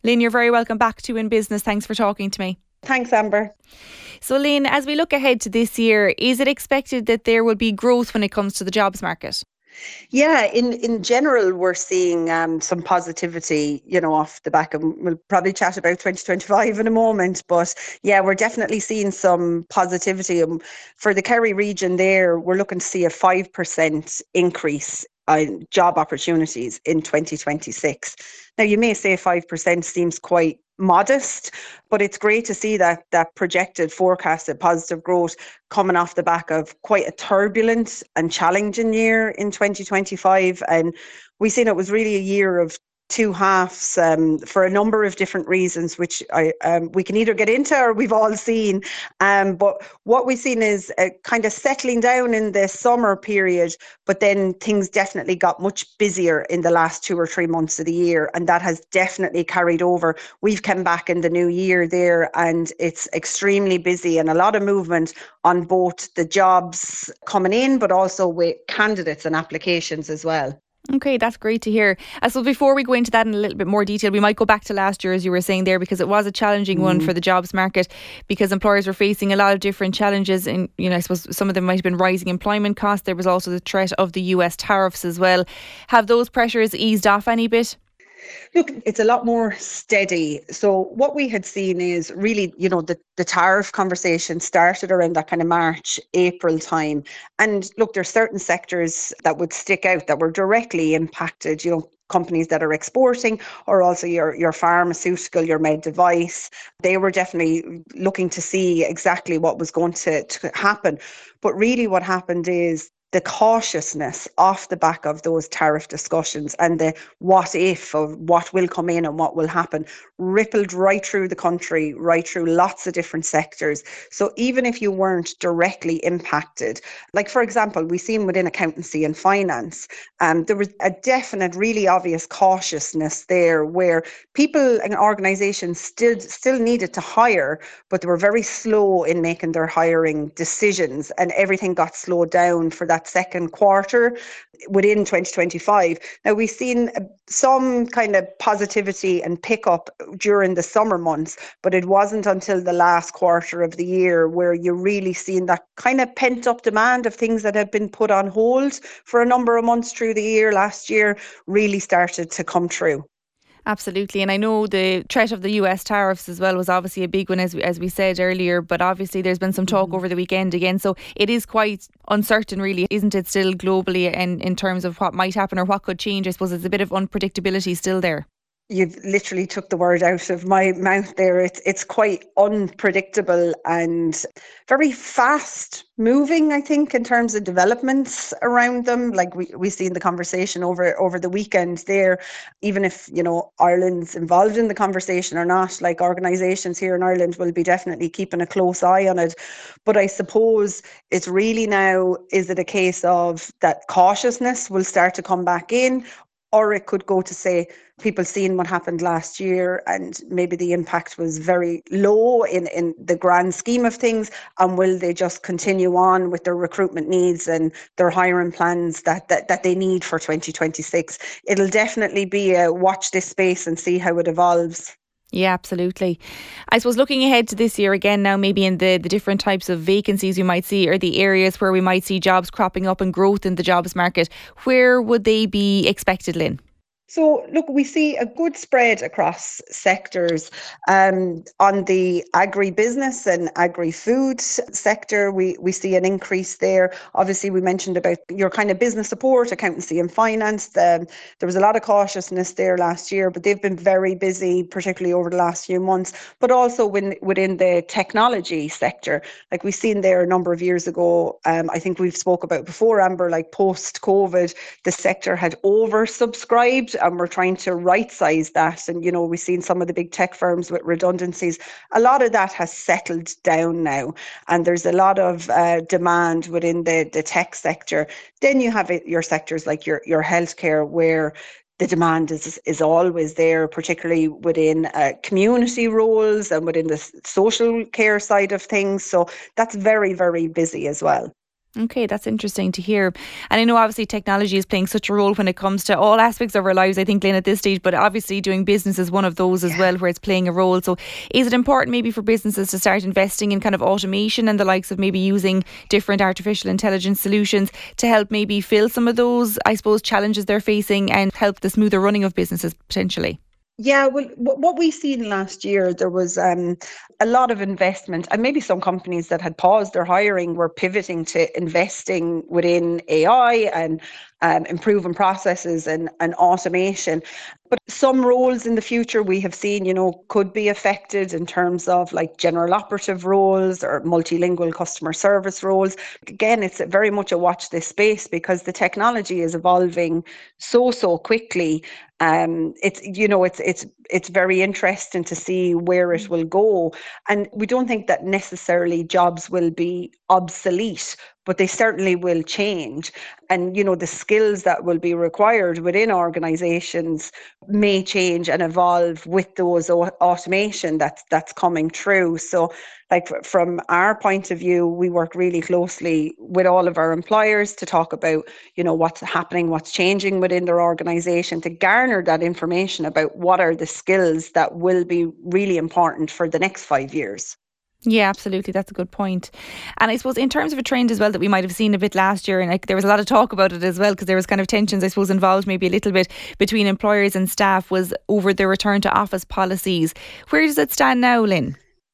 Lynn, you're very welcome back to In Business. Thanks for talking to me. Thanks, Amber. So Lynn, as we look ahead to this year, is it expected that there will be growth when it comes to the jobs market? Yeah, in general, we're seeing some positivity, off the back of, we'll probably chat about 2025 in a moment, but yeah, we're definitely seeing some positivity. For the Kerry region there, we're looking to see a 5% increase in job opportunities in 2026. Now, you may say 5% seems quite modest, but it's great to see that projected forecasted positive growth coming off the back of quite a turbulent and challenging year in 2025. And we seen it was really a year of two halves for a number of different reasons, which we can either get into or we've all seen. But what we've seen is kind of settling down in the summer period, but then things definitely got much busier in the last 2 or 3 months of the year. And that has definitely carried over. We've come back in the new year there and it's extremely busy and a lot of movement on both the jobs coming in, but also with candidates and applications as well. Okay, that's great to hear. So before we go into that in a little bit more detail, we might go back to last year, as you were saying there, because it was a challenging one for the jobs market, because employers were facing a lot of different challenges. And, I suppose some of them might have been rising employment costs. There was also the threat of the US tariffs as well. Have those pressures eased off any bit? Look, it's a lot more steady. So what we had seen is really, the tariff conversation started around that kind of March, April time. And look, there's certain sectors that would stick out that were directly impacted, companies that are exporting, or also your pharmaceutical, your med device. They were definitely looking to see exactly what was going to happen. But really what happened is the cautiousness off the back of those tariff discussions and the what if of what will come in and what will happen rippled right through the country, right through lots of different sectors. So even if you weren't directly impacted, like for example, we've seen within accountancy and finance, there was a definite, really obvious cautiousness there where people and organisations still needed to hire, but they were very slow in making their hiring decisions and everything got slowed down for that second quarter within 2025. Now we've seen some kind of positivity and pickup during the summer months, but it wasn't until the last quarter of the year where you really seen that kind of pent up demand of things that had been put on hold for a number of months through the year last year really started to come true. Absolutely. And I know the threat of the US tariffs as well was obviously a big one, as we said earlier, but obviously there's been some talk over the weekend again. So it is quite uncertain, really, isn't it, still globally, and in terms of what might happen or what could change? I suppose there's a bit of unpredictability still there. You've literally took the word out of my mouth there. It's quite unpredictable and very fast moving, I think, in terms of developments around them. Like we seen the conversation over the weekend there, even if, Ireland's involved in the conversation or not, like organisations here in Ireland will be definitely keeping a close eye on it. But I suppose it's really now, is it a case of that cautiousness will start to come back in? Or it could go to say people seeing what happened last year and maybe the impact was very low in the grand scheme of things. And will they just continue on with their recruitment needs and their hiring plans that they need for 2026? It'll definitely be a watch this space and see how it evolves. Yeah, absolutely. I suppose looking ahead to this year again now, maybe in the different types of vacancies we might see or the areas where we might see jobs cropping up and growth in the jobs market, where would they be expected, Lynn? So, look, we see a good spread across sectors. On the agribusiness and agri-food sector, we see an increase there. Obviously, we mentioned about your kind of business support, accountancy and finance. There was a lot of cautiousness there last year, but they've been very busy, particularly over the last few months, but also within the technology sector. Like we've seen there a number of years ago, I think we've spoke about before, Amber, like post-COVID, the sector had oversubscribed and we're trying to right size that. And, we've seen some of the big tech firms with redundancies. A lot of that has settled down now. And there's a lot of demand within the tech sector. Then you have your sectors like your healthcare, where the demand is always there, particularly within community roles and within the social care side of things. So that's very, very busy as well. Okay, that's interesting to hear. And I know obviously technology is playing such a role when it comes to all aspects of our lives, I think, Lynn, at this stage, but obviously doing business is one of those as well where it's playing a role. So is it important maybe for businesses to start investing in kind of automation and the likes of maybe using different artificial intelligence solutions to help maybe fill some of those, I suppose, challenges they're facing and help the smoother running of businesses potentially? Yeah, well, what we seen last year, there was a lot of investment, and maybe some companies that had paused their hiring were pivoting to investing within AI and improving processes and automation. But some roles in the future we have seen, could be affected in terms of like general operative roles or multilingual customer service roles. Again, it's very much a watch this space because the technology is evolving so quickly. It's very interesting to see where it will go, and we don't think that necessarily jobs will be obsolete, but they certainly will change. And the skills that will be required within organizations may change and evolve with those automation that's coming through. So like from our point of view, we work really closely with all of our employers to talk about what's happening, what's changing within their organization, to garner that information about what are the skills that will be really important for the next 5 years. Yeah, absolutely. That's a good point. And I suppose in terms of a trend as well that we might have seen a bit last year, and like there was a lot of talk about it as well because there was kind of tensions, I suppose, involved maybe a little bit between employers and staff, was over the return to office policies. Where does it stand now, Lynn?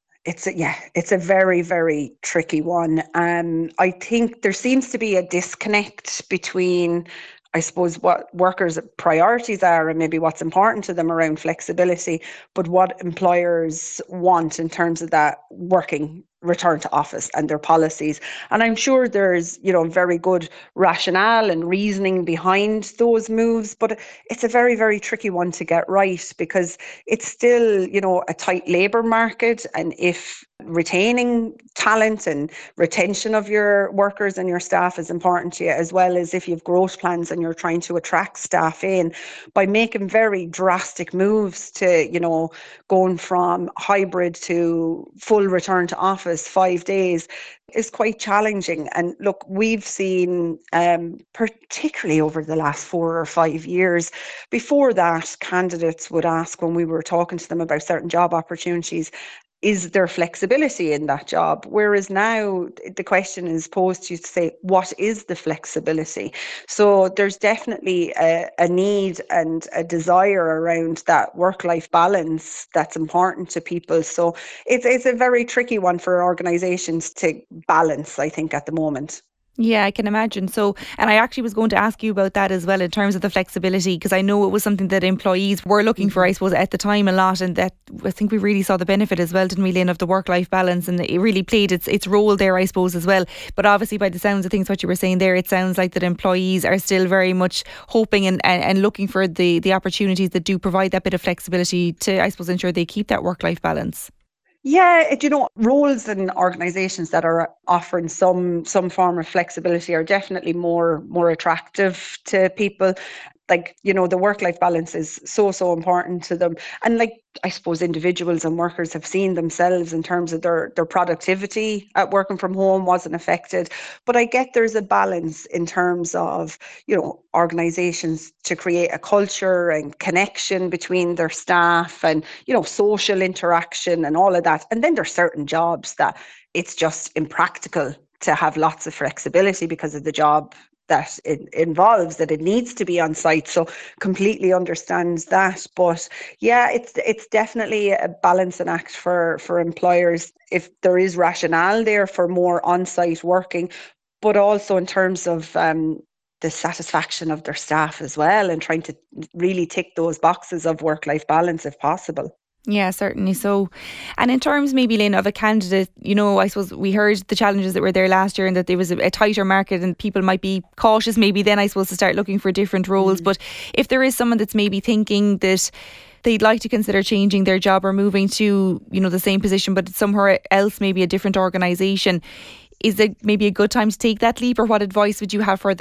It's a very, very tricky one. I think there seems to be a disconnect between, I suppose, what workers' priorities are and maybe what's important to them around flexibility, but what employers want in terms of that working return to office and their policies. And I'm sure there's, very good rationale and reasoning behind those moves, but it's a very, very tricky one to get right because it's still, a tight labour market. And if retaining talent and retention of your workers and your staff is important to you, as well as if you have growth plans and you're trying to attract staff in, by making very drastic moves to, going from hybrid to full return to office 5 days is quite challenging. And look, we've seen, particularly over the last 4 or 5 years, before that, candidates would ask when we were talking to them about certain job opportunities, is there flexibility in that job? Whereas now the question is posed to you to say, what is the flexibility? So there's definitely a need and a desire around that work-life balance that's important to people. So it's a very tricky one for organisations to balance, I think, at the moment. Yeah, I can imagine. So, and I actually was going to ask you about that as well in terms of the flexibility, because I know it was something that employees were looking for, I suppose, at the time a lot. And that I think we really saw the benefit as well, didn't we, Lynn, of the work-life balance. And it really played its role there, I suppose, as well. But obviously, by the sounds of things, what you were saying there, it sounds like that employees are still very much hoping and looking for the opportunities that do provide that bit of flexibility to, I suppose, ensure they keep that work-life balance. Yeah, roles and organisations that are offering some form of flexibility are definitely more attractive to people. Like, the work-life balance is so important to them. And like, I suppose individuals and workers have seen themselves in terms of their productivity at working from home wasn't affected. But I get there's a balance in terms of, organisations to create a culture and connection between their staff and, social interaction and all of that. And then there's certain jobs that it's just impractical to have lots of flexibility because of the job that it involves, that it needs to be on site. So completely understands that. But yeah, it's definitely a balancing act for employers if there is rationale there for more on-site working, but also in terms of the satisfaction of their staff as well, and trying to really tick those boxes of work-life balance if possible. Yeah, certainly so. And in terms maybe, Lynn, of a candidate, I suppose we heard the challenges that were there last year and that there was a tighter market and people might be cautious maybe then, I suppose, to start looking for different roles. But if there is someone that's maybe thinking that they'd like to consider changing their job or moving to, the same position but somewhere else, maybe a different organisation, is it maybe a good time to take that leap, or what advice would you have for them?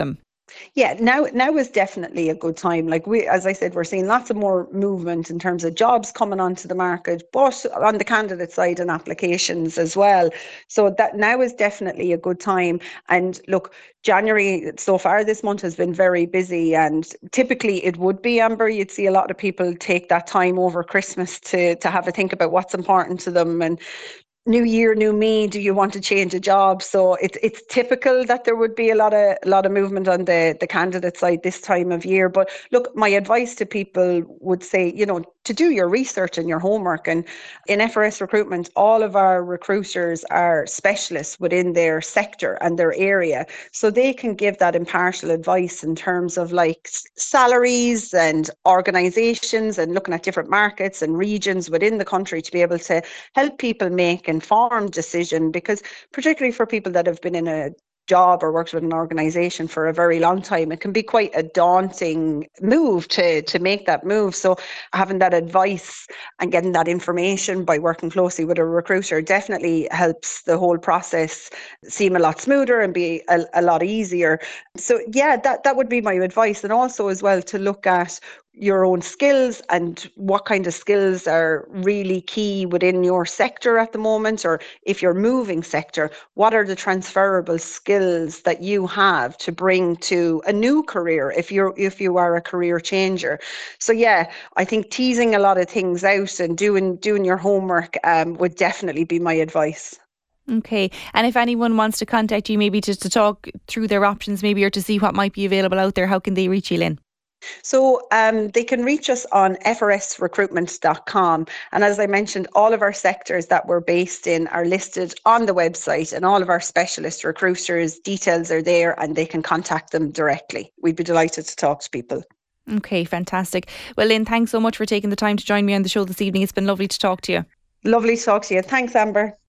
Yeah, now is definitely a good time. Like we, as I said, we're seeing lots of more movement in terms of jobs coming onto the market, but on the candidate side and applications as well. So that now is definitely a good time. And look, January so far this month has been very busy, and typically it would be, Amber. You'd see a lot of people take that time over Christmas to have a think about what's important to them, and new year, new me. Do you want to change a job? So it's typical that there would be a lot of movement on the candidate side this time of year. But look, my advice to people would say, to do your research and your homework. And in FRS recruitment, all of our recruiters are specialists within their sector and their area, so they can give that impartial advice in terms of like salaries and organisations and looking at different markets and regions within the country to be able to help people make informed decision, because particularly for people that have been in a job or worked with an organization for a very long time, it can be quite a daunting move to make that move. So having that advice and getting that information by working closely with a recruiter definitely helps the whole process seem a lot smoother and be a lot easier. So yeah, that would be my advice. And also as well to look at your own skills and what kind of skills are really key within your sector at the moment, or if you're moving sector, what are the transferable skills that you have to bring to a new career if you are a career changer. So yeah, I think teasing a lot of things out and doing your homework would definitely be my advice. Okay. And if anyone wants to contact you, maybe just to talk through their options, maybe, or to see what might be available out there, how can they reach you, Lynn? So they can reach us on frsrecruitment.com. And as I mentioned, all of our sectors that we're based in are listed on the website, and all of our specialist recruiters' details are there and they can contact them directly. We'd be delighted to talk to people. Okay, fantastic. Well, Lynn, thanks so much for taking the time to join me on the show this evening. It's been lovely to talk to you. Lovely to talk to you. Thanks, Amber.